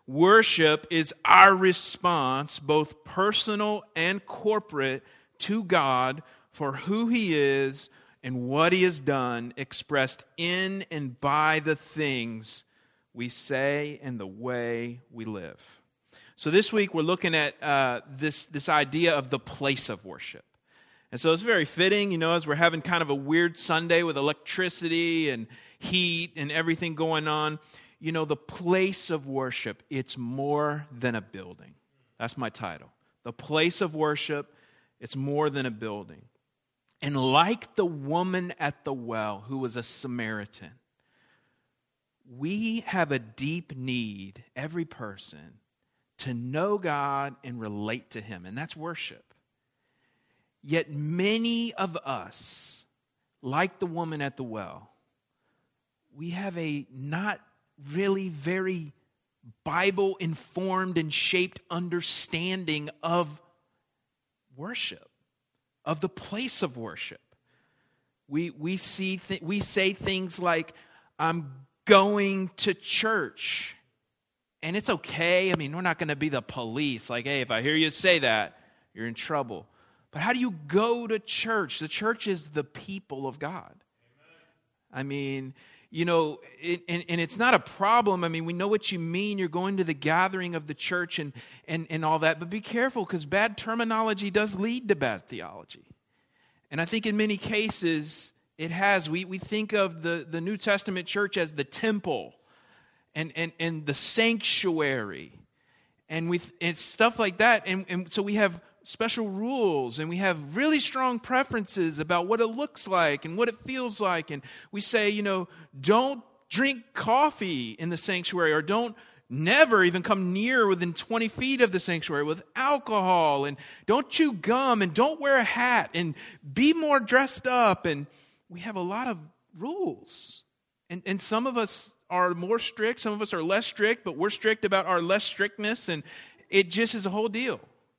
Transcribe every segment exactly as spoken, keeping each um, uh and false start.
Worship is our response, both personal and corporate, to God for who He is and what He has done, expressed in and by the things we say and the way we live. So this week we're looking at uh, this, this idea of the place of worship. And so it's very fitting, you know, as we're having kind of a weird Sunday with electricity and heat and everything going on. You know, the place of worship, it's more than a building. That's my title. The place of worship, it's more than a building. And like the woman at the well who was a Samaritan, we have a deep need, every person, to know God and relate to Him. And that's worship. Yet many of us, like the woman at the well, we have a not really very Bible-informed and shaped understanding of worship, of the place of worship. We we see th- we say things like, "I'm going to church," and it's okay. I mean, we're not going to be the police. Like, hey, if I hear you say that, you're in trouble. But how do you go to church? The church is the people of God. Amen. I mean, you know, it, and, and it's not a problem. I mean, we know what you mean. You're going to the gathering of the church and, and, and all that. But be careful, because bad terminology does lead to bad theology. And I think in many cases it has. We we think of the, the New Testament church as the temple and, and, and the sanctuary. And we it's stuff like that. And, and so we have special rules, and we have really strong preferences about what it looks like and what it feels like. And we say, you know, don't drink coffee in the sanctuary, or don't never even come near within twenty feet of the sanctuary with alcohol, and don't chew gum, and don't wear a hat, and be more dressed up. And we have a lot of rules. And, and some of us are more strict, some of us are less strict, but we're strict about our less strictness, and it just is a whole deal.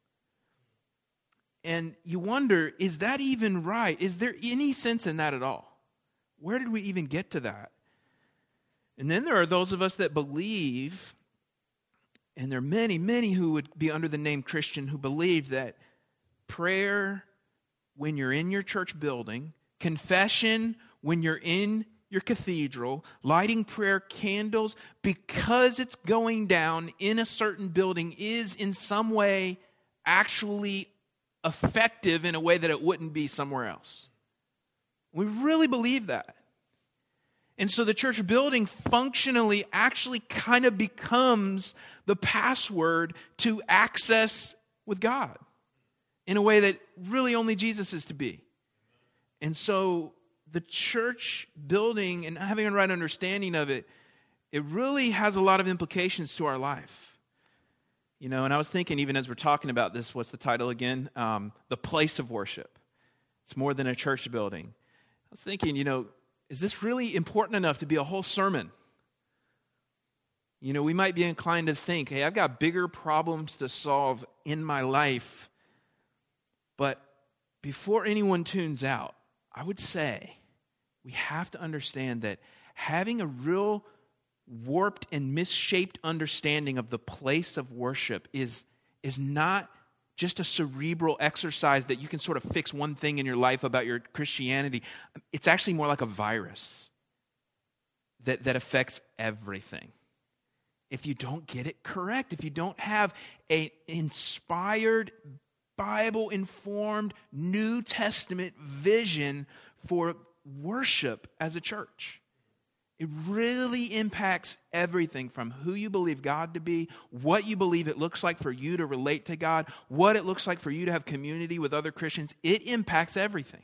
And you wonder, is that even right? Is there any sense in that at all? Where did we even get to that? And then there are those of us that believe, and there are many, many who would be under the name Christian, who believe that prayer when you're in your church building, confession when you're in your cathedral, lighting prayer candles because it's going down in a certain building is in some way actually effective in a way that it wouldn't be somewhere else. We really believe that. And so the church building functionally actually kind of becomes the password to access with God in a way that really only Jesus is to be. And so the church building and having a right understanding of it, it really has a lot of implications to our life. You know, and I was thinking, even as we're talking about this, what's the title again? Um, the place of worship. It's more than a church building. I was thinking, you know, is this really important enough to be a whole sermon? You know, we might be inclined to think, hey, I've got bigger problems to solve in my life. But before anyone tunes out, I would say we have to understand that having a real warped and misshaped understanding of the place of worship is, is not just a cerebral exercise that you can sort of fix one thing in your life about your Christianity. It's actually more like a virus that, that affects everything. If you don't get it correct, if you don't have an inspired, Bible-informed, New Testament vision for worship as a church, it really impacts everything from who you believe God to be, what you believe it looks like for you to relate to God, what it looks like for you to have community with other Christians. It impacts everything.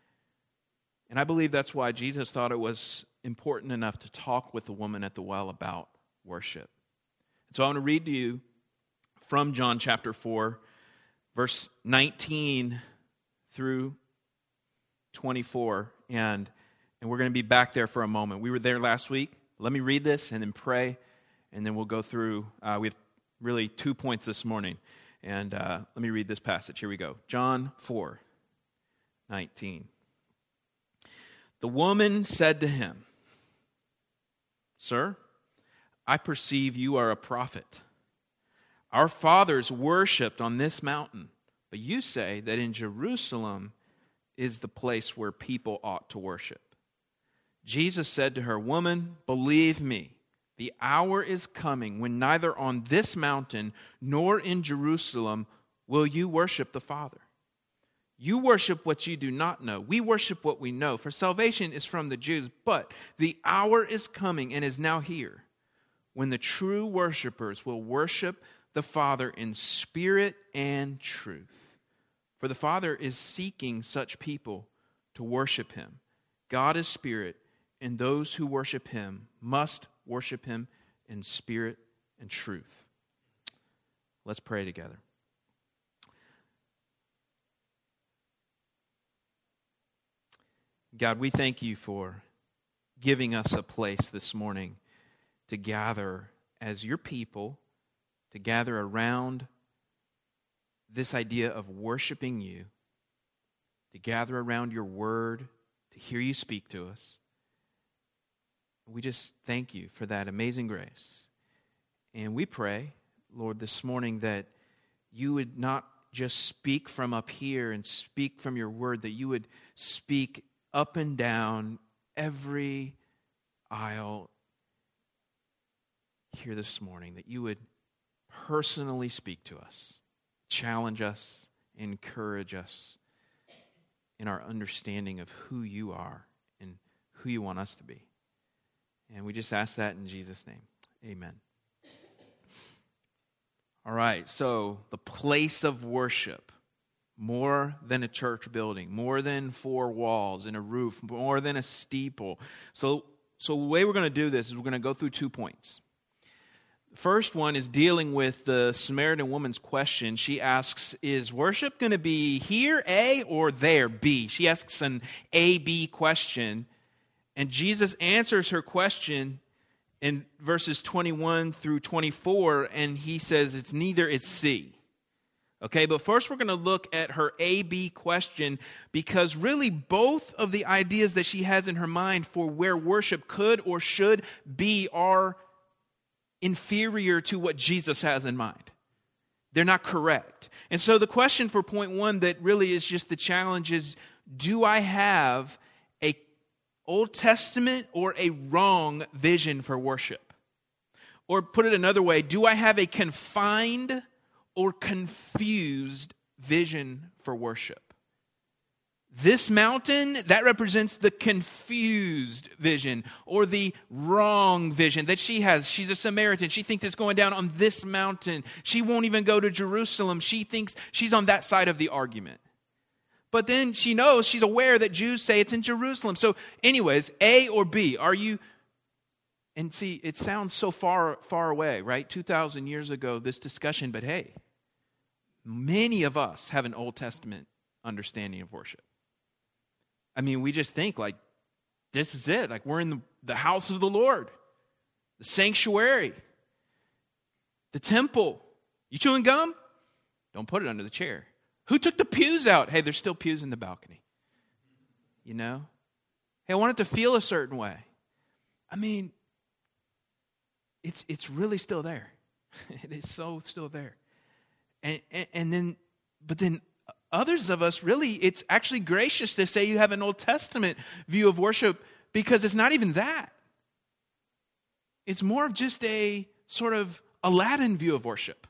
And I believe that's why Jesus thought it was important enough to talk with the woman at the well about worship. So I want to read to you from John chapter four, verse nineteen through twenty-four, and And we're going to be back there for a moment. We were there last week. Let me read this and then pray, and then we'll go through. Uh, we have really two points this morning. And uh, let me read this passage. Here we go. John four nineteen. The woman said to him, "Sir, I perceive you are a prophet. Our fathers worshipped on this mountain, but you say that in Jerusalem is the place where people ought to worship." Jesus said to her, "Woman, believe me, the hour is coming when neither on this mountain nor in Jerusalem will you worship the Father. You worship what you do not know. We worship what we know, for salvation is from the Jews. But the hour is coming and is now here when the true worshipers will worship the Father in spirit and truth. For the Father is seeking such people to worship Him. God is spirit, and those who worship Him must worship Him in spirit and truth." Let's pray together. God, we thank you for giving us a place this morning to gather as your people, to gather around this idea of worshiping you, to gather around your word, to hear you speak to us. We just thank you for that amazing grace. And we pray, Lord, this morning that you would not just speak from up here and speak from your word, that you would speak up and down every aisle here this morning, that you would personally speak to us, challenge us, encourage us in our understanding of who you are and who you want us to be. And we just ask that in Jesus' name. Amen. All right, so the place of worship. More than a church building, more than four walls and a roof, more than a steeple. So, so the way we're going to do this is we're going to go through two points. The first one is dealing with the Samaritan woman's question. She asks, is worship going to be here, A, or there, B? She asks an A B question, and Jesus answers her question in verses twenty-one through twenty-four, and he says it's neither, it's C. Okay, but first we're going to look at her A B question, because really both of the ideas that she has in her mind for where worship could or should be are inferior to what Jesus has in mind. They're not correct. And so the question for point one that really is just the challenge is, do I have a Old Testament or a wrong vision for worship? Or put it another way, do I have a confined or confused vision for worship? This mountain, that represents the confused vision or the wrong vision that she has. She's a Samaritan. She thinks it's going down on this mountain. She won't even go to Jerusalem. She thinks she's on that side of the argument. But then she knows, she's aware that Jews say it's in Jerusalem. So anyways, A or B, are you... And see, it sounds so far, far away, right? two thousand years ago, this discussion, but hey, many of us have an Old Testament understanding of worship. I mean, we just think like, this is it. Like we're in the, the house of the Lord, the sanctuary, the temple. You chewing gum? Don't put it under the chair. Who took the pews out? Hey, there's still pews in the balcony. You know? Hey, I want it to feel a certain way. I mean, It's it's really still there. It is so still there. And, and and then, but then others of us, really, it's actually gracious to say you have an Old Testament view of worship, because it's not even that. It's more of just a sort of Aladdin view of worship.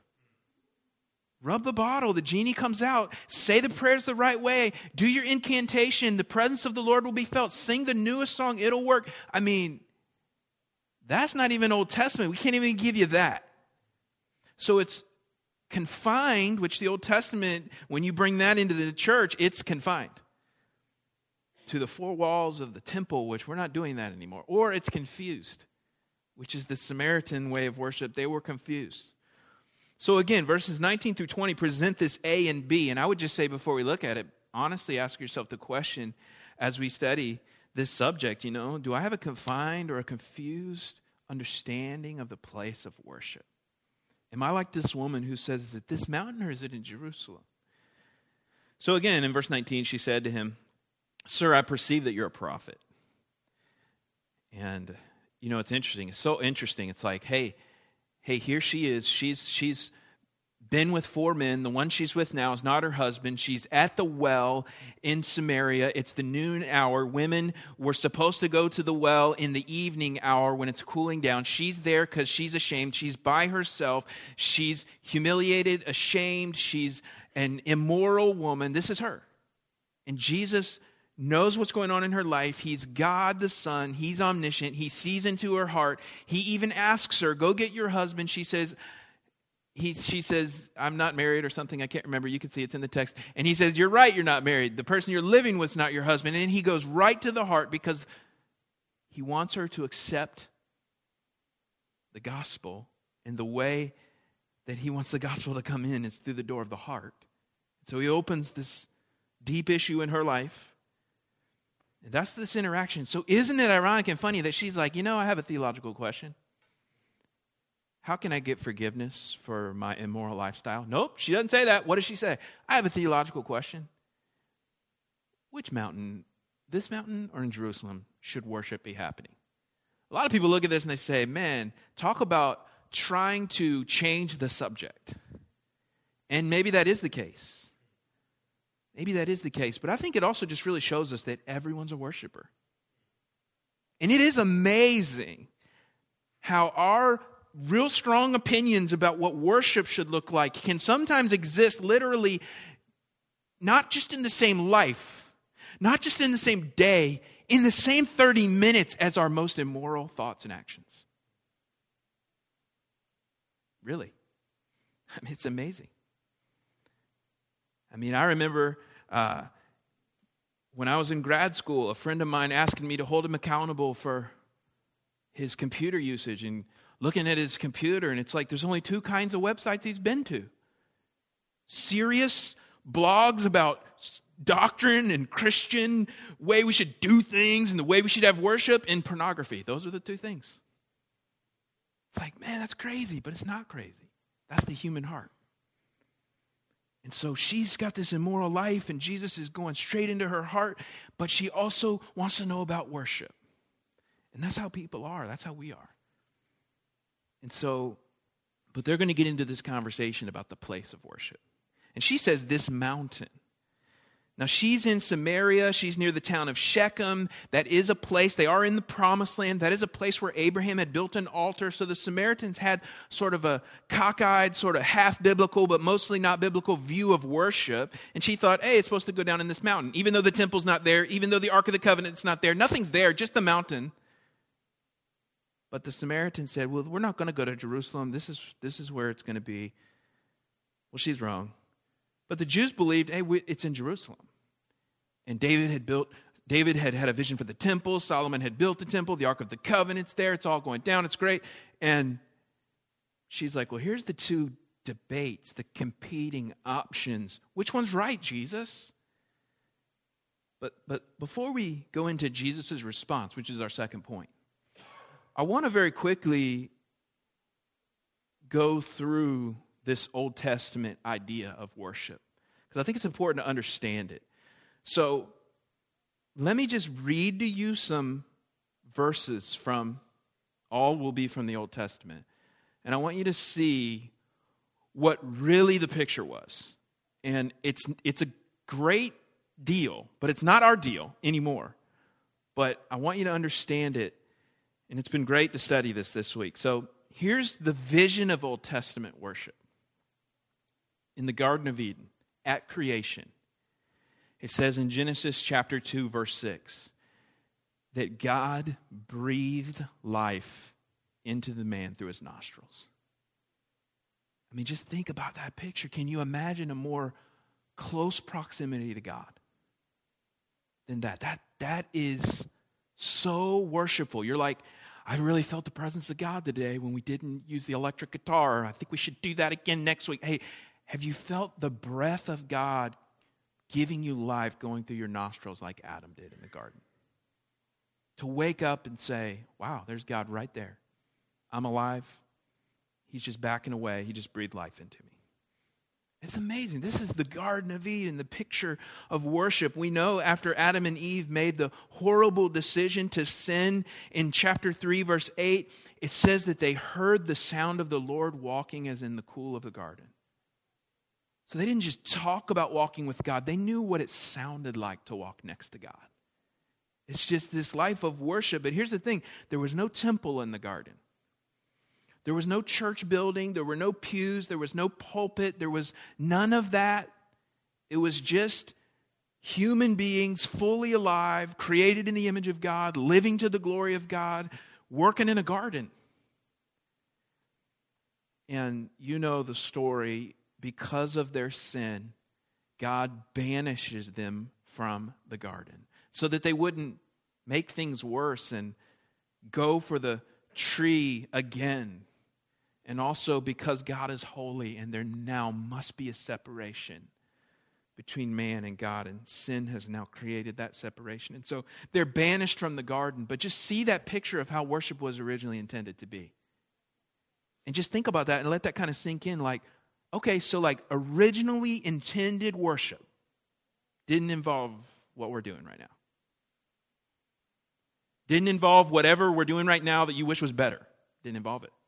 Rub the bottle, the genie comes out, say the prayers the right way, do your incantation, the presence of the Lord will be felt, sing the newest song, it'll work. I mean, that's not even Old Testament. We can't even give you that. So it's confined, which the Old Testament, when you bring that into the church, it's confined to the four walls of the temple, which we're not doing that anymore. Or it's confused, which is the Samaritan way of worship. They were confused. So again, verses nineteen through twenty present this A and B. And I would just say before we look at it, honestly ask yourself the question as we study this subject, you know, do I have a confined or a confused understanding of the place of worship? Am I like this woman who says, is it this mountain or is it in Jerusalem? So again, in verse nineteen, she said to him, "Sir, I perceive that you're a prophet." And, you know, it's interesting. It's so interesting. It's like, hey, hey, here she is. She's she's been with four men. The one she's with now is not her husband. She's at the well in Samaria. It's the noon hour. Women were supposed to go to the well in the evening hour when it's cooling down. She's there because she's ashamed. She's by herself. She's humiliated, ashamed. She's an immoral woman. This is her. And Jesus knows what's going on in her life. He's God the Son. He's omniscient. He sees into her heart. He even asks her, go get your husband. She says, he, she says, I'm not married or something. I can't remember. You can see it's in the text. And he says, you're right, you're not married. The person you're living with is not your husband. And he goes right to the heart because he wants her to accept the gospel. And the way that he wants the gospel to come in is through the door of the heart. So he opens this deep issue in her life. And that's this interaction. So isn't it ironic and funny that she's like, you know, I have a theological question. How can I get forgiveness for my immoral lifestyle? Nope, she doesn't say that. What does she say? I have a theological question. Which mountain, this mountain or in Jerusalem, should worship be happening? A lot of people look at this and they say, man, talk about trying to change the subject. And maybe that is the case. Maybe that is the case, but I think it also just really shows us that everyone's a worshiper. And it is amazing how our real strong opinions about what worship should look like can sometimes exist literally not just in the same life, not just in the same day, in the same thirty minutes as our most immoral thoughts and actions. Really. I mean, it's amazing. I mean, I remember uh, when I was in grad school, a friend of mine asking me to hold him accountable for his computer usage and looking at his computer, and it's like there's only two kinds of websites he's been to. Serious blogs about doctrine and Christian way we should do things and the way we should have worship, and pornography. Those are the two things. It's like, man, that's crazy, but it's not crazy. That's the human heart. And so she's got this immoral life, and Jesus is going straight into her heart, but she also wants to know about worship. And that's how people are. That's how we are. And so, but they're going to get into this conversation about the place of worship. And she says, this mountain. Now, she's in Samaria. She's near the town of Shechem. That is a place. They are in the promised land. That is a place where Abraham had built an altar. So the Samaritans had sort of a cockeyed, sort of half-biblical, but mostly not biblical view of worship. And she thought, hey, it's supposed to go down in this mountain. Even though the temple's not there, even though the Ark of the Covenant's not there, nothing's there, just the mountain. But the Samaritans said, well, we're not going to go to Jerusalem. This is, this is where it's going to be. Well, she's wrong. But the Jews believed, hey, we, it's in Jerusalem. And David had built, David had had a vision for the temple. Solomon had built the temple. The Ark of the Covenant's there. It's all going down. It's great. And she's like, well, here's the two debates, the competing options. Which one's right, Jesus? But, but before we go into Jesus' response, which is our second point, I want to very quickly go through this Old Testament idea of worship, because I think it's important to understand it. So let me just read to you some verses from, all will be from the Old Testament. And I want you to see what really the picture was. And it's it's a great deal, but it's not our deal anymore. But I want you to understand it. And it's been great to study this this week. So here's the vision of Old Testament worship. In the Garden of Eden, at creation, it says in Genesis chapter two, verse six, that God breathed life into the man through his nostrils. I mean, just think about that picture. Can you imagine a more close proximity to God than that? That, that is so worshipful. You're like, I really felt the presence of God today when we didn't use the electric guitar. I think we should do that again next week. Hey, have you felt the breath of God giving you life going through your nostrils like Adam did in the garden? To wake up and say, wow, there's God right there. I'm alive. He's just backing away. He just breathed life into me. It's amazing. This is the Garden of Eden, the picture of worship. We know after Adam and Eve made the horrible decision to sin in chapter three, verse eight, it says that they heard the sound of the Lord walking as in the cool of the garden. So they didn't just talk about walking with God. They knew what it sounded like to walk next to God. It's just this life of worship. But here's the thing. There was no temple in the garden. There was no church building. There were no pews. There was no pulpit. There was none of that. It was just human beings fully alive, created in the image of God, living to the glory of God, working in a garden. And you know the story. Because of their sin, God banishes them from the garden so that they wouldn't make things worse and go for the tree again. And also because God is holy and there now must be a separation between man and God, and sin has now created that separation. And so they're banished from the garden. But just see that picture of how worship was originally intended to be. And just think about that and let that kind of sink in. Like, okay, so like originally intended worship didn't involve what we're doing right now. Didn't involve whatever we're doing right now that you wish was better. Didn't involve it.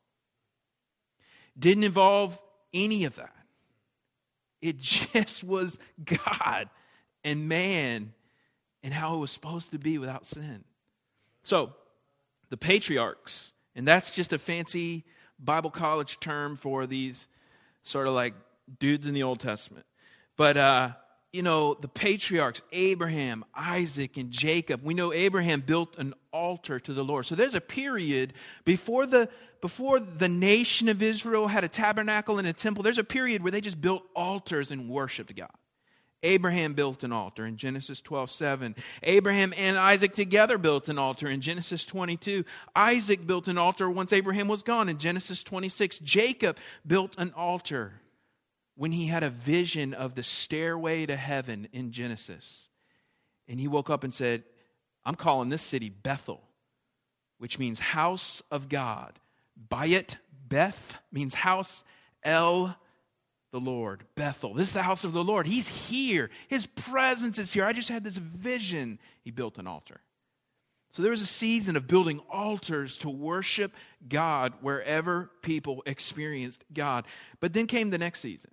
Didn't involve any of that. It just was God and man and how it was supposed to be without sin. So, the patriarchs, and that's just a fancy Bible college term for these sort of like dudes in the Old Testament. But, uh, you know, the patriarchs, Abraham, Isaac, and Jacob. We know Abraham built an altar to the Lord. So there's a period before the before the nation of Israel had a tabernacle and a temple. There's a period where they just built altars and worshiped God. Abraham built an altar in Genesis twelve seven. Abraham and Isaac together built an altar in Genesis twenty-two. Isaac built an altar once Abraham was gone in Genesis twenty-six. Jacob built an altar when he had a vision of the stairway to heaven in Genesis. And he woke up and said, I'm calling this city Bethel, which means house of God. Bayit, Beth, means house. El, the Lord. Bethel. This is the house of the Lord. He's here. His presence is here. I just had this vision. He built an altar. So there was a season of building altars to worship God wherever people experienced God. But then came the next season.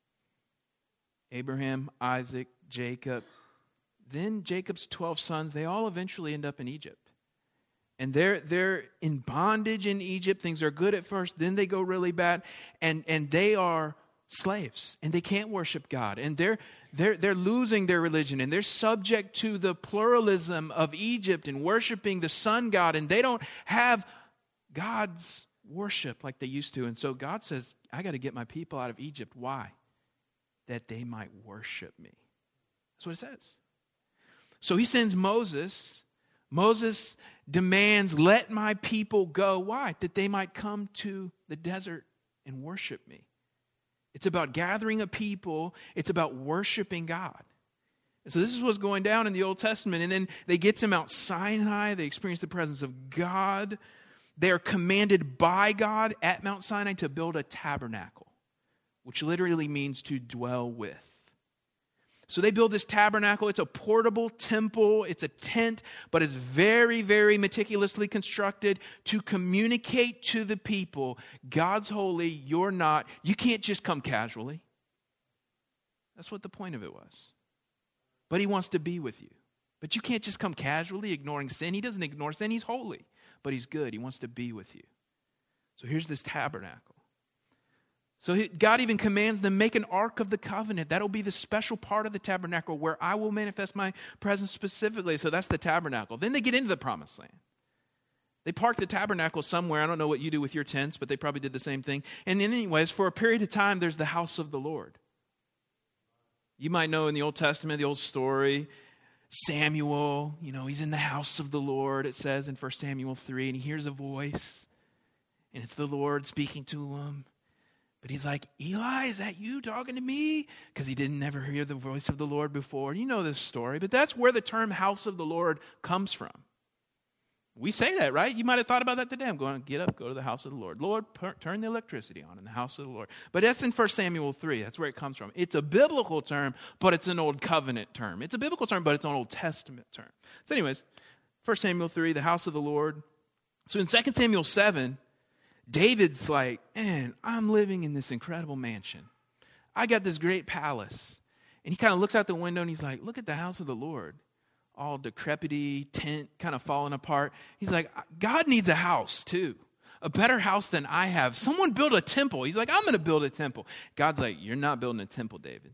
Abraham, Isaac, Jacob. Then Jacob's twelve sons, they all eventually end up in Egypt. And they're they're in bondage in Egypt. Things are good at first, then they go really bad. And and they are slaves. And they can't worship God. And they're they're they're losing their religion. And they're subject to the pluralism of Egypt and worshiping the sun god. And they don't have God's worship like they used to. And so God says, I got to get my people out of Egypt. Why? That they might worship me. That's what it says. So he sends Moses. Moses demands, let my people go. Why? That they might come to the desert and worship me. It's about gathering a people. It's about worshiping God. And so this is what's going down in the Old Testament. And then they get to Mount Sinai. They experience the presence of God. They are commanded by God at Mount Sinai to build a tabernacle, which literally means to dwell with. So they build this tabernacle. It's a portable temple. It's a tent, but it's very, very meticulously constructed to communicate to the people, God's holy, you're not. You can't just come casually. That's what the point of it was. But he wants to be with you. But you can't just come casually ignoring sin. He doesn't ignore sin. He's holy, but he's good. He wants to be with you. So here's this tabernacle. So God even commands them, make an ark of the covenant. That'll be the special part of the tabernacle where I will manifest my presence specifically. So that's the tabernacle. Then they get into the promised land. They park the tabernacle somewhere. I don't know what you do with your tents, but they probably did the same thing. And anyways, for a period of time, there's the house of the Lord. You might know in the Old Testament, the old story, Samuel, you know, he's in the house of the Lord, it says in First Samuel three, and he hears a voice, and it's the Lord speaking to him. But he's like, Eli, is that you talking to me? Because he didn't ever hear the voice of the Lord before. You know this story, but that's where the term house of the Lord comes from. We say that, right? You might have thought about that today. I'm going to get up, go to the house of the Lord. Lord, per- turn the electricity on in the house of the Lord. But that's in First Samuel three. That's where it comes from. It's a biblical term, but it's an Old Covenant term. It's a biblical term, but it's an Old Testament term. So anyways, First Samuel three, the house of the Lord. So in Second Samuel seven, David's like, man, I'm living in this incredible mansion. I got this great palace. And he kind of looks out the window and he's like, look at the house of the Lord. All decrepity, tent kind of falling apart. He's like, God needs a house too. A better house than I have. Someone build a temple. He's like, I'm going to build a temple. God's like, you're not building a temple, David.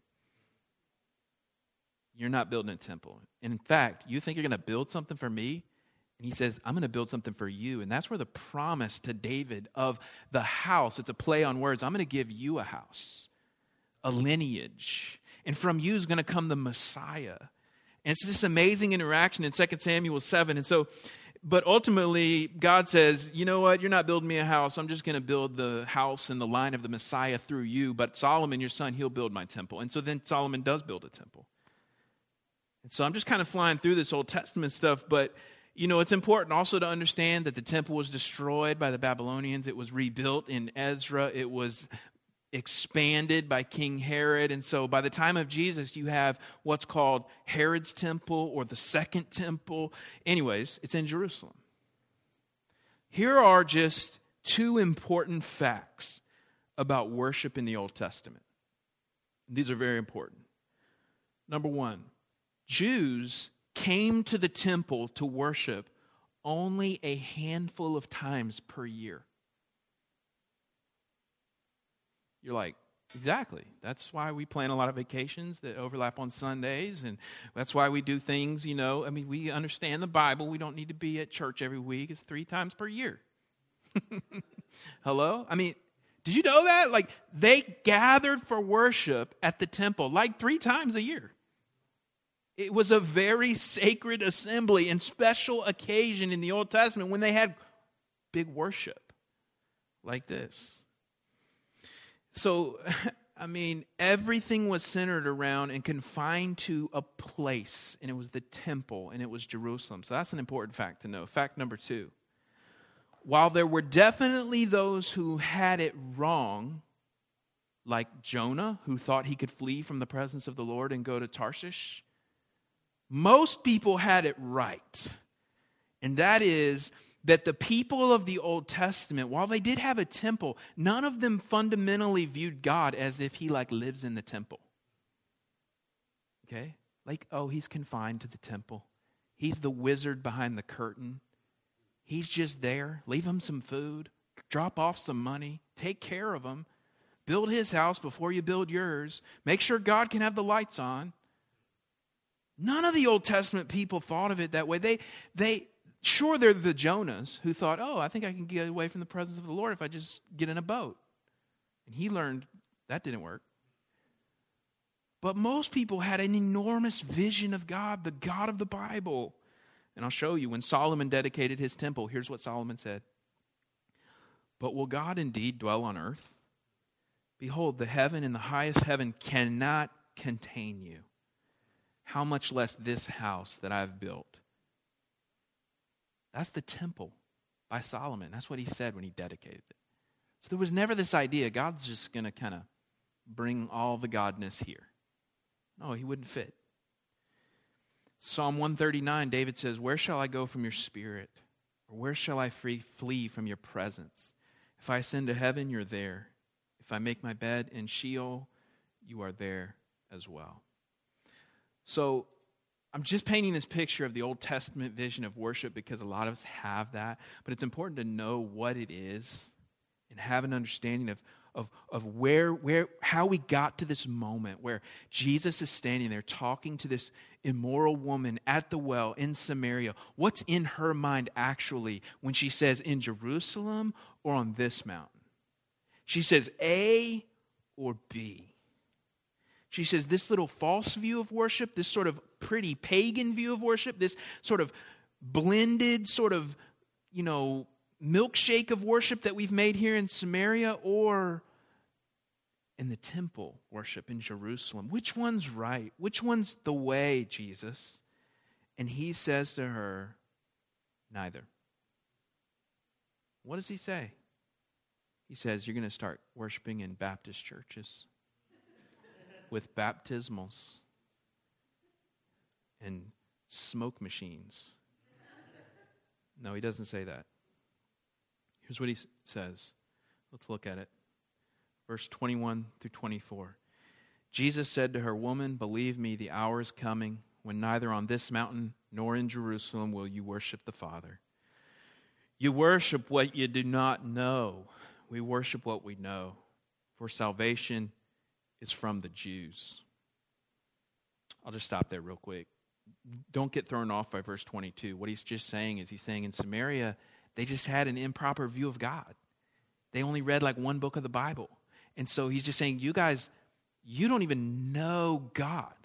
You're not building a temple. And in fact, you think you're going to build something for me? And he says, I'm going to build something for you. And that's where the promise to David of the house, it's a play on words. I'm going to give you a house, a lineage. And from you is going to come the Messiah. And it's this amazing interaction in Second Samuel seven. And so, but ultimately, God says, you know what? You're not building me a house. I'm just going to build the house and the line of the Messiah through you. But Solomon, your son, he'll build my temple. And so then Solomon does build a temple. And so I'm just kind of flying through this Old Testament stuff, but, you know, it's important also to understand that the temple was destroyed by the Babylonians. It was rebuilt in Ezra. It was expanded by King Herod. And so by the time of Jesus, you have what's called Herod's temple or the second temple. Anyways, it's in Jerusalem. Here are just two important facts about worship in the Old Testament. These are very important. Number one, Jews came to the temple to worship only a handful of times per year. You're like, exactly. That's why we plan a lot of vacations that overlap on Sundays, and that's why we do things, you know. I mean, we understand the Bible. We don't need to be at church every week. It's three times per year. Hello? I mean, did you know that? Like, they gathered for worship at the temple like three times a year. It was a very sacred assembly and special occasion in the Old Testament when they had big worship like this. So, I mean, everything was centered around and confined to a place, and it was the temple, and it was Jerusalem. So that's an important fact to know. Fact number two, while there were definitely those who had it wrong, like Jonah, who thought he could flee from the presence of the Lord and go to Tarshish, most people had it right. And that is that the people of the Old Testament, while they did have a temple, none of them fundamentally viewed God as if he like lives in the temple. Okay? Like, oh, he's confined to the temple. He's the wizard behind the curtain. He's just there. Leave him some food. Drop off some money. Take care of him. Build his house before you build yours. Make sure God can have the lights on. None of the Old Testament people thought of it that way. They, they, sure, they're the Jonahs who thought, oh, I think I can get away from the presence of the Lord if I just get in a boat. And he learned that didn't work. But most people had an enormous vision of God, the God of the Bible. And I'll show you, when Solomon dedicated his temple, here's what Solomon said. But will God indeed dwell on earth? Behold, the heaven and the highest heaven cannot contain you. How much less this house that I've built? That's the temple by Solomon. That's what he said when he dedicated it. So there was never this idea, God's just going to kind of bring all the godness here. No, he wouldn't fit. Psalm one thirty-nine, David says, where shall I go from your spirit? Or where shall I free, flee from your presence? If I ascend to heaven, you're there. If I make my bed in Sheol, you are there as well. So I'm just painting this picture of the Old Testament vision of worship because a lot of us have that. But it's important to know what it is and have an understanding of, of, of where, where, how we got to this moment where Jesus is standing there talking to this immoral woman at the well in Samaria. What's in her mind actually when she says in Jerusalem or on this mountain? She says A or B. She says this little false view of worship, this sort of pretty pagan view of worship, this sort of blended sort of, you know, milkshake of worship that we've made here in Samaria, or in the temple worship in Jerusalem. Which one's right? Which one's the way, Jesus? And he says to her, neither. What does he say? He says, you're going to start worshiping in Baptist churches with baptismals and smoke machines. No, he doesn't say that. Here's what he says. Let's look at it. Verse twenty-one through twenty-four. Jesus said to her, "Woman, believe me, the hour is coming when neither on this mountain nor in Jerusalem will you worship the Father. You worship what you do not know. We worship what we know, for salvation is from the Jews." I'll just stop there real quick. Don't get thrown off by verse twenty-two. What he's just saying is he's saying in Samaria, they just had an improper view of God. They only read like one book of the Bible. And so he's just saying, you guys, you don't even know God.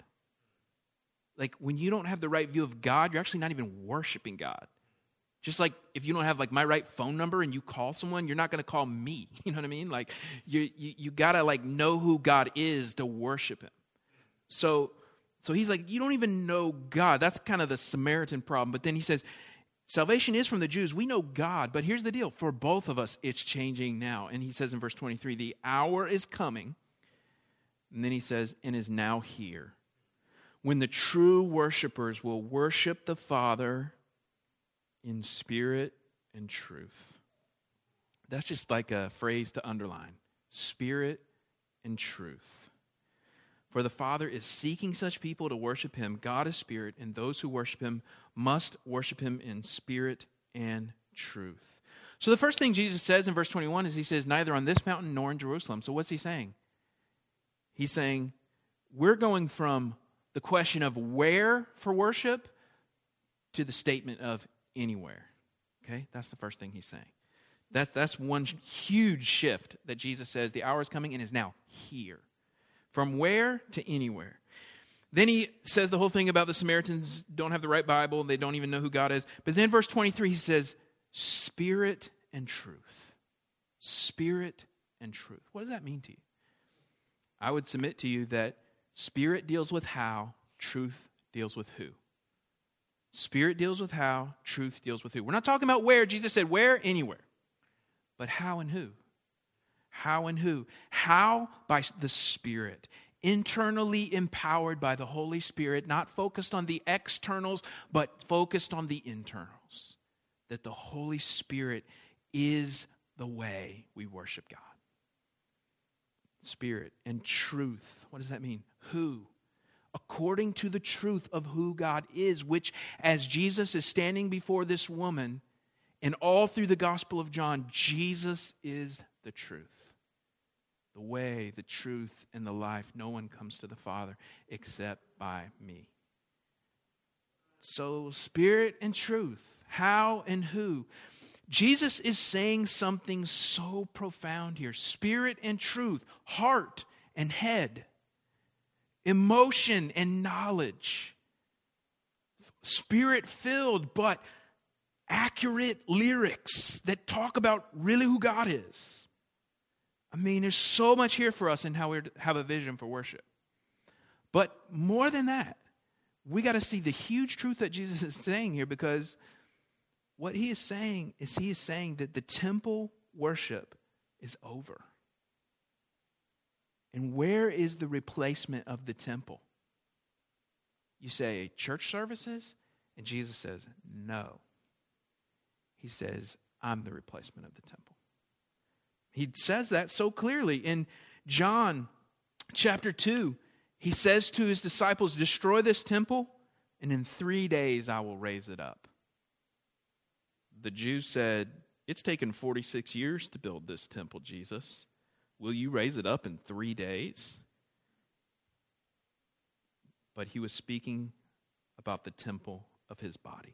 Like when you don't have the right view of God, you're actually not even worshiping God. Just like if you don't have like my right phone number and you call someone, you're not going to call me. You know what I mean? Like you you, you got to like know who God is to worship him. So so he's like, you don't even know God. That's kind of the Samaritan problem. But then he says, salvation is from the Jews. We know God, but here's the deal. For both of us, it's changing now. And he says in verse twenty-three, the hour is coming. And then he says, and is now here, when the true worshipers will worship the Father in spirit and truth. That's just like a phrase to underline. Spirit and truth. For the Father is seeking such people to worship him. God is spirit, and those who worship him must worship him in spirit and truth. So the first thing Jesus says in verse twenty-one is he says, neither on this mountain nor in Jerusalem. So what's he saying? He's saying, we're going from the question of where for worship to the statement of anywhere. Okay? That's the first thing he's saying. That's, that's one huge shift that Jesus says the hour is coming and is now here. From where to anywhere. Then he says the whole thing about the Samaritans don't have the right Bible. They don't even know who God is. But then verse twenty-three, he says, spirit and truth. Spirit and truth. What does that mean to you? I would submit to you that spirit deals with how, truth deals with who. Spirit deals with how, truth deals with who. We're not talking about where. Jesus said where, anywhere. But how and who. How and who? How? By the Spirit. Internally empowered by the Holy Spirit, not focused on the externals, but focused on the internals. That the Holy Spirit is the way we worship God. Spirit and truth. What does that mean? Who? According to the truth of who God is, which as Jesus is standing before this woman, and all through the Gospel of John, Jesus is the truth. The way, the truth, and the life. No one comes to the Father except by me. So, spirit and truth. How and who. Jesus is saying something so profound here. Spirit and truth. Heart and head. Emotion and knowledge. Spirit-filled, but accurate lyrics that talk about really who God is. I mean, there's so much here for us in how we have a vision for worship. But more than that, we got to see the huge truth that Jesus is saying here, because what he is saying is he is saying that the temple worship is over. And where is the replacement of the temple? You say church services? And Jesus says, no. He says, I'm the replacement of the temple. He says that so clearly. In John chapter two, he says to his disciples, destroy this temple, and in three days I will raise it up. The Jews said, it's taken forty-six years to build this temple, Jesus. Will you raise it up in three days? But he was speaking about the temple of his body.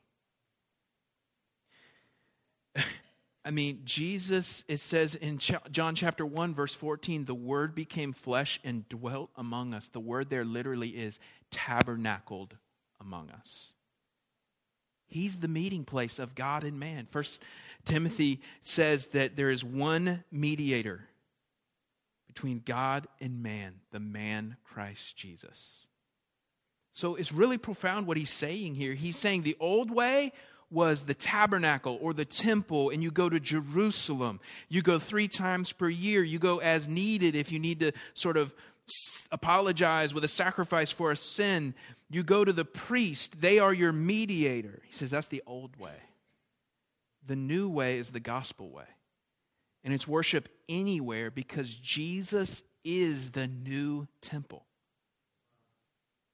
I mean, Jesus, it says in John chapter one, verse fourteen, the Word became flesh and dwelt among us. The word there literally is tabernacled among us. He's the meeting place of God and man. First Timothy says that there is one mediator between God and man, the man Christ Jesus. So it's really profound what he's saying here. He's saying the old way was the tabernacle or the temple, and you go to Jerusalem. You go three times per year. You go as needed if you need to sort of apologize with a sacrifice for a sin. You go to the priest. They are your mediator. He says that's the old way. The new way is the gospel way. And it's worship anywhere because Jesus is the new temple.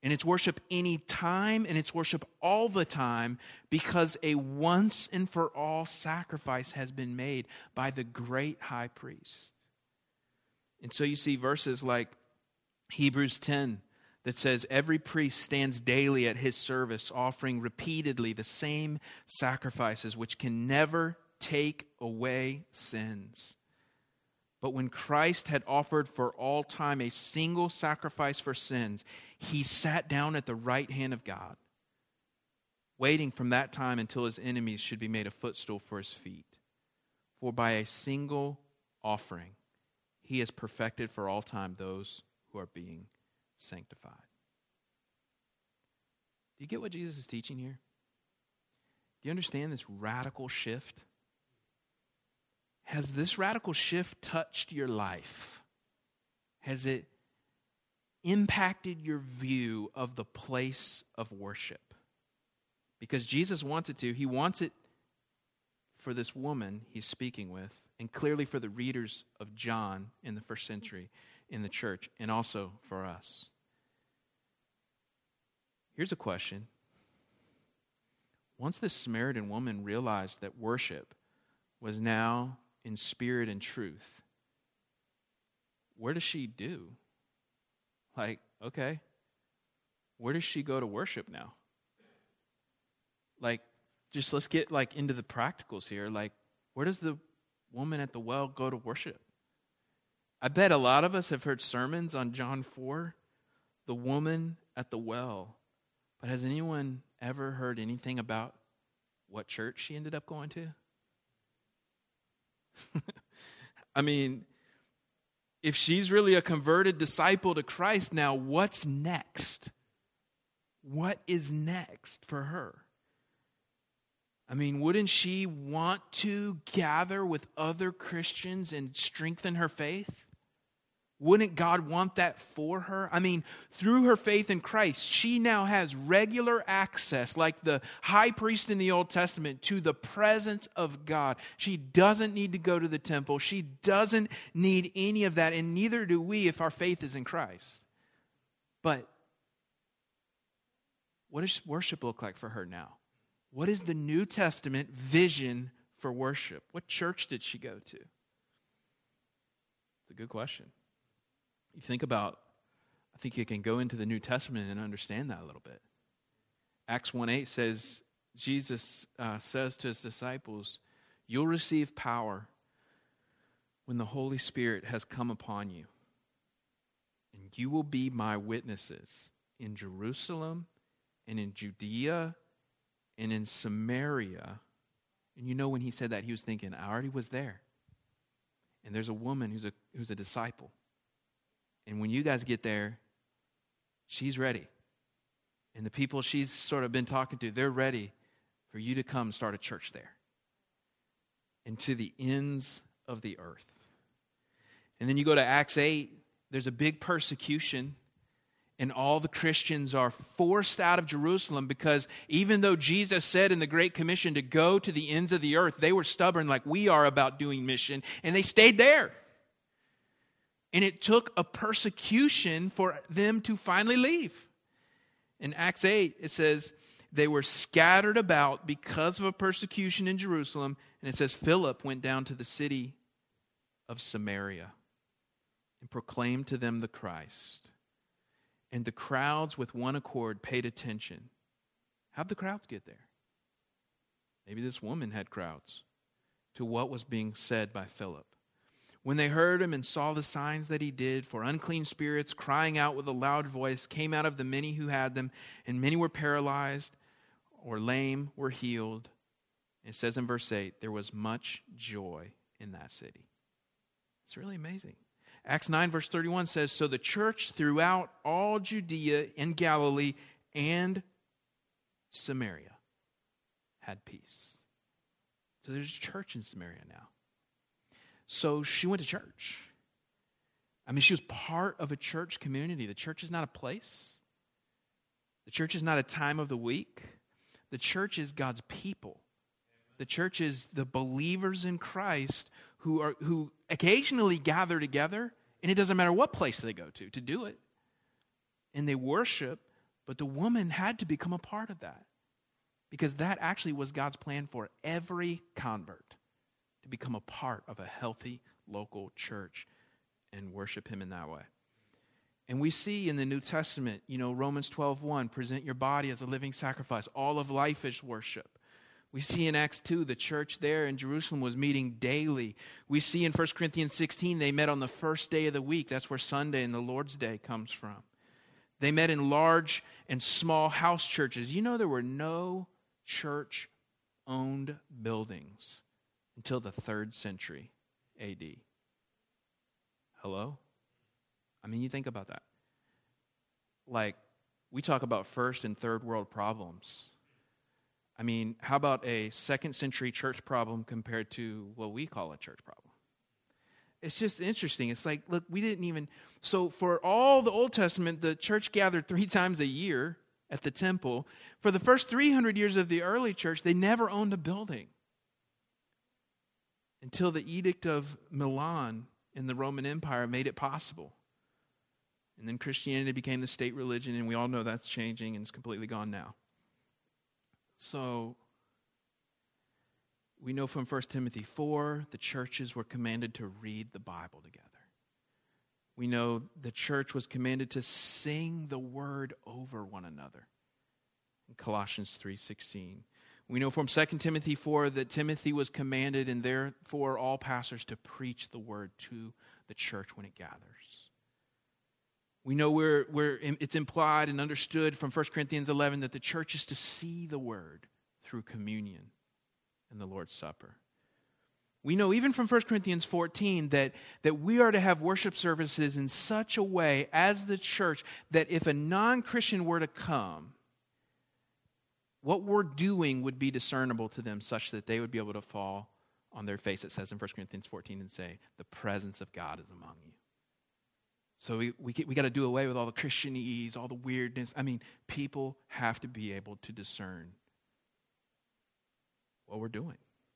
And it's worship any time, and it's worship all the time, because a once and for all sacrifice has been made by the great high priest. And so you see verses like Hebrews ten that says, every priest stands daily at his service, offering repeatedly the same sacrifices which can never take away sins. But when Christ had offered for all time a single sacrifice for sins, he sat down at the right hand of God, waiting from that time until his enemies should be made a footstool for his feet. For by a single offering, he has perfected for all time those who are being sanctified. Do you get what Jesus is teaching here? Do you understand this radical shift? Has this radical shift touched your life? Has it impacted your view of the place of worship? Because Jesus wants it to. He wants it for this woman he's speaking with, and clearly for the readers of John in the first century in the church, and also for us. Here's a question. Once this Samaritan woman realized that worship was now in spirit and truth, where does she do? Like, okay, where does she go to worship now? Like, just let's get like into the practicals here. Like, where does the woman at the well go to worship? I bet a lot of us have heard sermons on John four, the woman at the well. But has anyone ever heard anything about what church she ended up going to? I mean, if she's really a converted disciple to Christ now, what's next? What is next for her? I mean, wouldn't she want to gather with other Christians and strengthen her faith? Wouldn't God want that for her? I mean, through her faith in Christ, she now has regular access, like the high priest in the Old Testament, to the presence of God. She doesn't need to go to the temple. She doesn't need any of that, and neither do we if our faith is in Christ. But what does worship look like for her now? What is the New Testament vision for worship? What church did she go to? It's a good question. You think about, I think you can go into the New Testament and understand that a little bit. Acts one eight says, Jesus uh, says to his disciples, you'll receive power when the Holy Spirit has come upon you. And you will be my witnesses in Jerusalem and in Judea and in Samaria. And you know when he said that, he was thinking, I already was there. And there's a woman who's a who's a disciple. And when you guys get there, she's ready. And the people she's sort of been talking to, they're ready for you to come start a church there. And to the ends of the earth. And then you go to Acts eight, there's a big persecution. And all the Christians are forced out of Jerusalem because even though Jesus said in the Great Commission to go to the ends of the earth, they were stubborn like we are about doing mission. And they stayed there. And it took a persecution for them to finally leave. In Acts eight, it says, they were scattered about because of a persecution in Jerusalem. And it says, Philip went down to the city of Samaria and proclaimed to them the Christ. And the crowds with one accord paid attention. How'd the crowds get there? Maybe this woman had crowds to what was being said by Philip. When they heard him and saw the signs that he did, for unclean spirits, crying out with a loud voice, came out of the many who had them, and many were paralyzed or lame were healed. It says in verse eight, there was much joy in that city. It's really amazing. Acts nine verse thirty-one says, so the church throughout all Judea and Galilee and Samaria had peace. So there's a church in Samaria now. So she went to church. I mean, she was part of a church community. The church is not a place. The church is not a time of the week. The church is God's people. The church is the believers in Christ who are who occasionally gather together, and it doesn't matter what place they go to to do it. And they worship But the woman had to become a part of that, because that actually was God's plan for every convert, to become a part of a healthy local church and worship him in that way. And we see in the New Testament, you know, Romans twelve one, present your body as a living sacrifice. All of life is worship. We see in Acts two, the church there in Jerusalem was meeting daily. We see in First Corinthians sixteen, they met on the first day of the week. That's where Sunday and the Lord's Day comes from. They met in large and small house churches. You know, there were no church-owned buildings until the third century A D. Hello? I mean, you think about that. Like, we talk about first and third world problems. I mean, how about a second century church problem compared to what we call a church problem? It's just interesting. It's like, look, we didn't even... So for all the Old Testament, the church gathered three times a year at the temple. For the first three hundred years of the early church, they never owned a building until the Edict of Milan in the Roman Empire made it possible. And then Christianity became the state religion, and we all know that's changing and it's completely gone now. So we know from First Timothy four, the churches were commanded to read the Bible together. We know the church was commanded to sing the word over one another in Colossians three sixteen. We know from Second Timothy four that Timothy was commanded, and therefore all pastors, to preach the word to the church when it gathers. We know where, where it's implied and understood from First Corinthians eleven that the church is to see the word through communion and the Lord's Supper. We know even from First Corinthians fourteen that, that we are to have worship services in such a way as the church that if a non-Christian were to come, what we're doing would be discernible to them such that they would be able to fall on their face, it says in First Corinthians fourteen, and say, the presence of God is among you. So we we, we got to do away with all the Christianese, all the weirdness. I mean, people have to be able to discern what we're doing.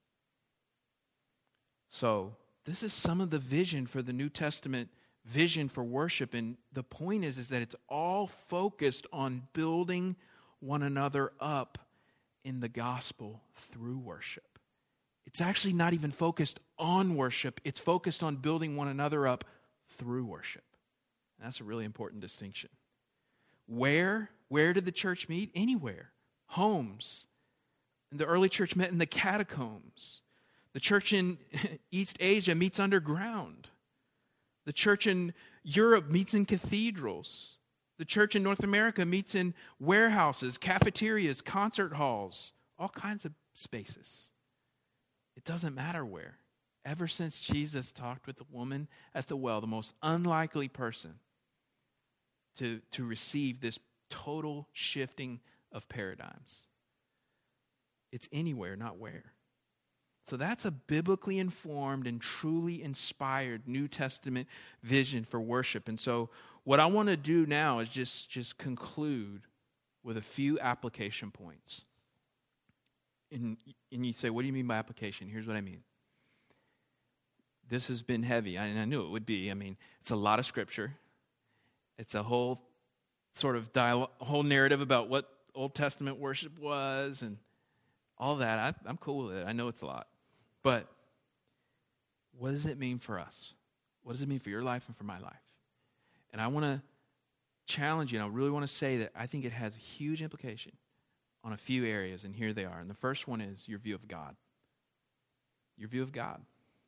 So this is some of the vision for the New Testament vision for worship. And the point is, is that it's all focused on building one another up in the gospel through worship. It's actually not even focused on worship. It's focused on building one another up through worship. And that's a really important distinction. Where? Where did the church meet? Anywhere. Homes. And the early church met in the catacombs. The church in East Asia meets underground. The church in Europe meets in cathedrals. The church in North America meets in warehouses, cafeterias, concert halls, all kinds of spaces. It doesn't matter where. Ever since Jesus talked with the woman at the well, the most unlikely person to, to receive this total shifting of paradigms. It's anywhere, not where. So that's a biblically informed and truly inspired New Testament vision for worship. And so what I want to do now is just, just conclude with a few application points. And, and you say, what do you mean by application? Here's what I mean. This has been heavy, and I knew it would be. I mean, it's a lot of scripture. It's a whole sort of dialogue, whole narrative about what Old Testament worship was and all that. I, I'm cool with it. I know it's a lot. But what does it mean for us? What does it mean for your life and for my life? And I want to challenge you, and I really want to say that I think it has a huge implication on a few areas, and here they are. And the first one is your view of God. Your view of God.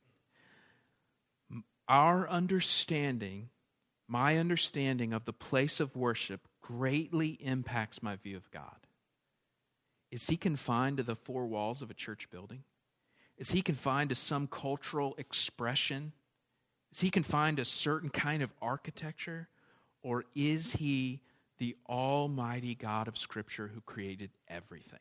Our understanding, my understanding of the place of worship greatly impacts my view of God. Is he confined to the four walls of a church building? Is he confined to some cultural expression? Is he confined to a certain kind of architecture? Or is he the almighty God of Scripture who created everything?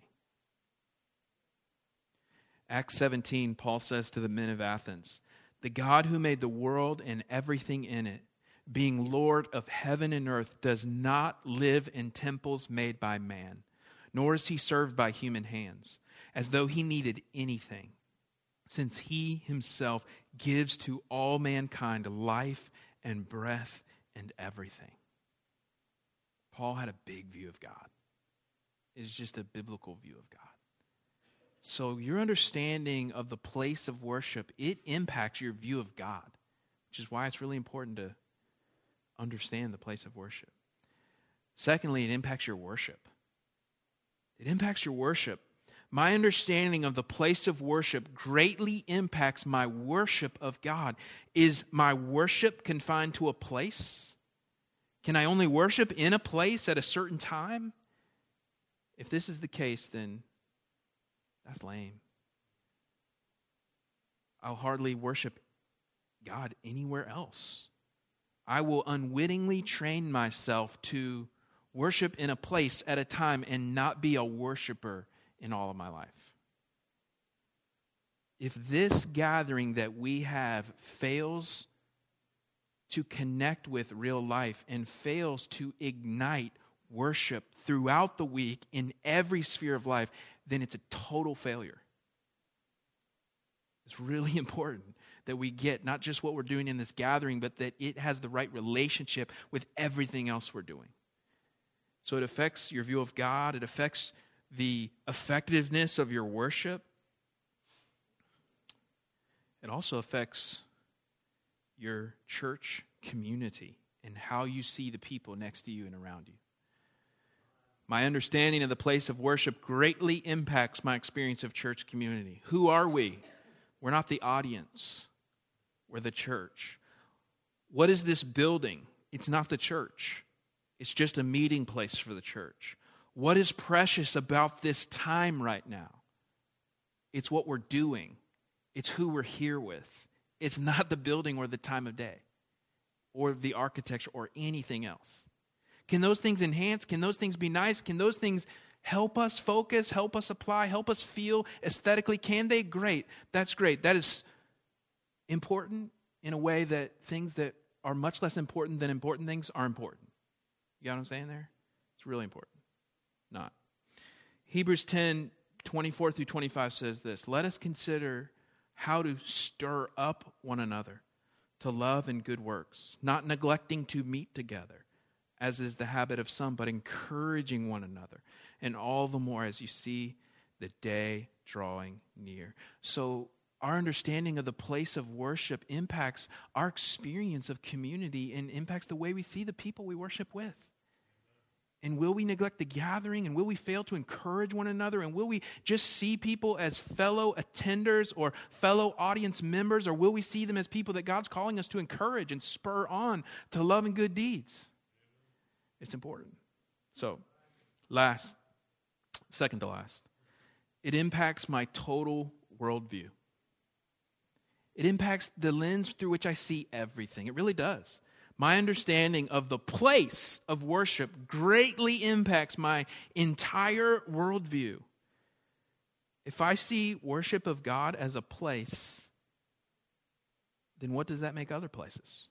Acts seventeen, Paul says to the men of Athens, the God who made the world and everything in it, being Lord of heaven and earth, does not live in temples made by man, nor is he served by human hands, as though he needed anything, since he himself gives to all mankind life and breath and everything. Paul had a big view of God. It's just a biblical view of God. So your understanding of the place of worship, it impacts your view of God, which is why it's really important to understand the place of worship. Secondly, it impacts your worship. It impacts your worship. My understanding of the place of worship greatly impacts my worship of God. Is my worship confined to a place? Can I only worship in a place at a certain time? If this is the case, then that's lame. I'll hardly worship God anywhere else. I will unwittingly train myself to worship in a place at a time and not be a worshiper in all of my life. If this gathering that we have fails to connect with real life and fails to ignite worship throughout the week in every sphere of life, then it's a total failure. It's really important that we get not just what we're doing in this gathering, but that it has the right relationship with everything else we're doing. So it affects your view of God. It affects the effectiveness of your worship. It also affects your church community and how you see the people next to you and around you. My understanding of the place of worship greatly impacts my experience of church community. Who are we? We're not the audience. We're the church. What is this building? It's not the church. It's just a meeting place for the church. What is precious about this time right now? It's what we're doing. It's who we're here with. It's not the building or the time of day or the architecture or anything else. Can those things enhance? Can those things be nice? Can those things help us focus, help us apply, help us feel aesthetically? Can they? Great. That's great. That is important in a way that things that are much less important than important things are important. You got what I'm saying there? It's really important. Not. Hebrews ten, twenty-four through twenty-five says this: let us consider how to stir up one another to love and good works, not neglecting to meet together, as is the habit of some, but encouraging one another, and all the more as you see the day drawing near. So our understanding of the place of worship impacts our experience of community and impacts the way we see the people we worship with. And will we neglect the gathering? And will we fail to encourage one another? And will we just see people as fellow attenders or fellow audience members? Or will we see them as people that God's calling us to encourage and spur on to love and good deeds? It's important. So, last, second to last, it impacts my total worldview. It impacts the lens through which I see everything. It really does. My understanding of the place of worship greatly impacts my entire worldview. If I see worship of God as a place, then what does that make other places?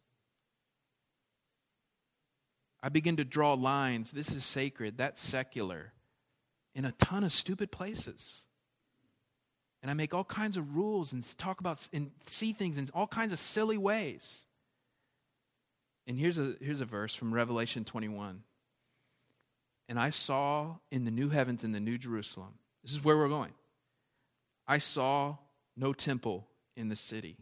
I begin to draw lines. This is sacred. That's secular. In a ton of stupid places. And I make all kinds of rules and talk about and see things in all kinds of silly ways. And here's a here's a verse from Revelation twenty-one. And I saw in the new heavens and the new Jerusalem. This is where we're going. I saw no temple in the city.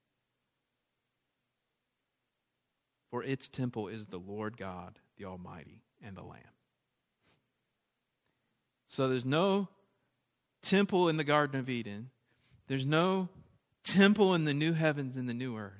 For its temple is the Lord God, the Almighty, and the Lamb. So there's no temple in the Garden of Eden. There's no temple in the new heavens and the new earth.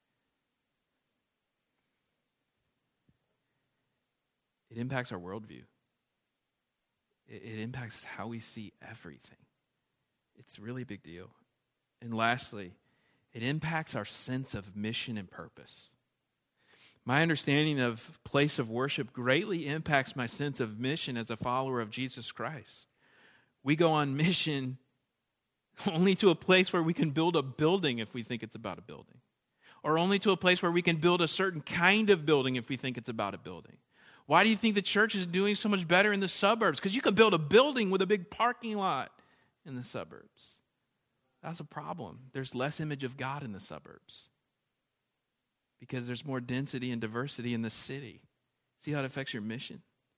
It impacts our worldview. It, it impacts how we see everything. It's a really big deal. And lastly, it impacts our sense of mission and purpose. My understanding of place of worship greatly impacts my sense of mission as a follower of Jesus Christ. We go on mission only to a place where we can build a building if we think it's about a building. Or only to a place where we can build a certain kind of building if we think it's about a building. Why do you think the church is doing so much better in the suburbs? Because you can build a building with a big parking lot in the suburbs. That's a problem. There's less image of God in the suburbs. Because there's more density and diversity in the city. See how it affects your mission?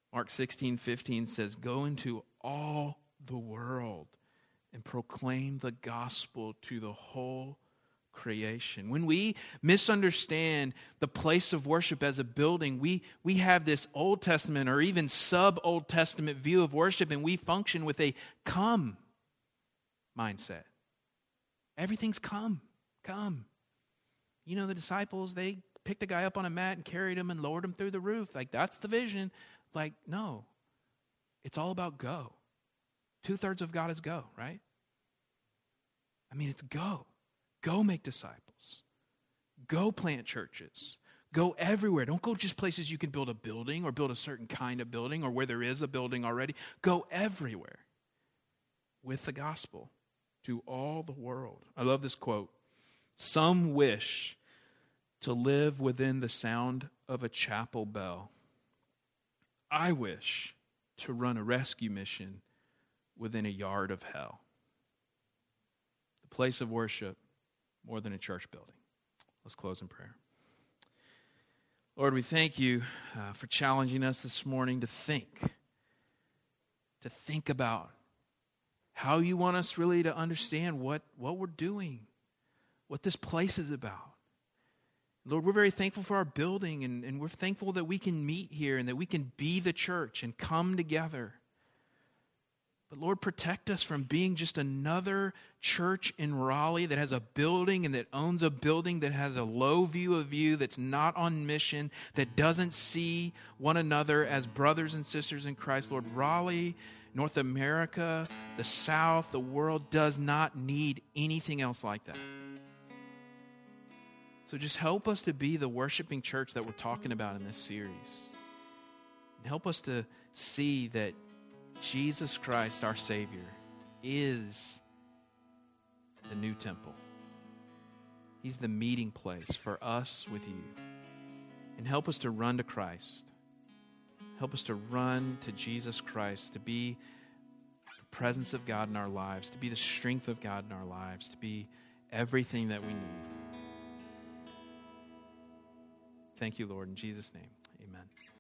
Mark sixteen fifteen says, go into all the world and proclaim the gospel to the whole creation. When we misunderstand the place of worship as a building, we, we have this Old Testament or even sub-Old Testament view of worship, and we function with a come mindset. Everything's come, come. You know, the disciples, they picked a guy up on a mat and carried him and lowered him through the roof. Like, that's the vision. Like, no. It's all about go. Two-thirds of God is go, right? I mean, it's go. Go make disciples. Go plant churches. Go everywhere. Don't go just places you can build a building or build a certain kind of building or where there is a building already. Go everywhere with the gospel to all the world. I love this quote. Some wish to live within the sound of a chapel bell. I wish to run a rescue mission within a yard of hell. The place of worship more than a church building. Let's close in prayer. Lord, we thank you uh, for challenging us this morning to think, to think about how you want us really to understand what, what we're doing, what this place is about. Lord, we're very thankful for our building, and, and we're thankful that we can meet here and that we can be the church and come together. But Lord, protect us from being just another church in Raleigh that has a building and that owns a building that has a low view of you, that's not on mission, that doesn't see one another as brothers and sisters in Christ. Lord, Raleigh, North America, the South, the world does not need anything else like that. So just help us to be the worshiping church that we're talking about in this series. And help us to see that Jesus Christ, our Savior, is the new temple. He's the meeting place for us with you. And help us to run to Christ. Help us to run to Jesus Christ, to be the presence of God in our lives, to be the strength of God in our lives, to be everything that we need. Thank you, Lord. In Jesus' name, amen.